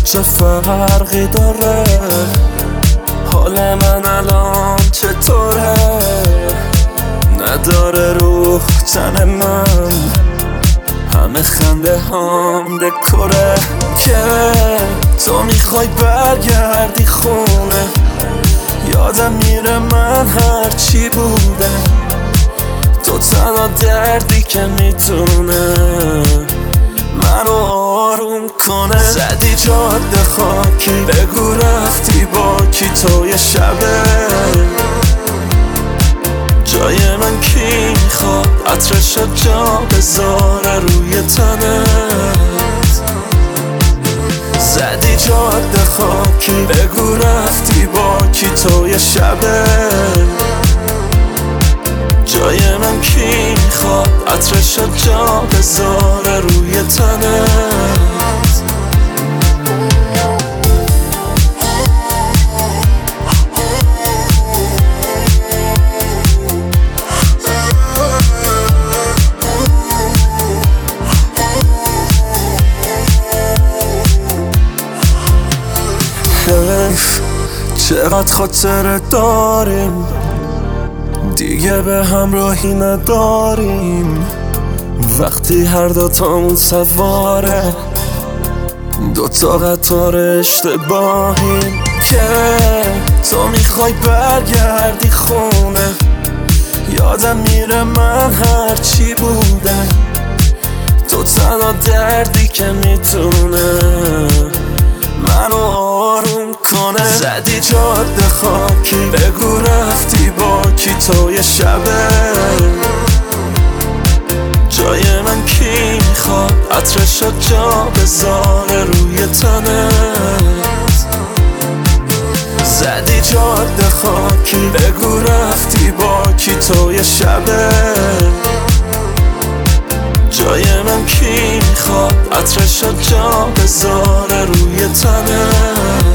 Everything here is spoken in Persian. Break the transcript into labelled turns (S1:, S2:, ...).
S1: چه فرقی داره؟ حال من الان چطوره؟ نداره روح تن من، همه خنده هم دکوره. که تو میخوای برگردی خونه، یادم میره من هرچی بوده. تو تنها دردی که میتونه منو آروم کنه. زدی جاده خاکی، بگو رفتی با کی توی شبه. جای من کی میخواد عطرشو جا بذاره روی تنت. زدی جاده خاکی، بگو رفتی با کی توی شبه. جای من کی میخواد عطرشو جا بذاره روی تنت. چقدر خاطره داریم، دیگه به همراهی نداریم. وقتی هر دوتامون سواره دوتا قطار اشتباهیم. که تو میخوای برگردی خونه، یادم میره من هرچی بوده. تو تنها دردی که میتونه منو آروم کنه. زدی جاده خاکی، بگو رفتی با کی توی شبه. جای من کی میخواد عطرشو جا بذاره روی تنت. زدی جاده خاکی، بگو رفتی با کی توی شبه. جای من کی میخواد عطرشو جا بذاره روی تنت.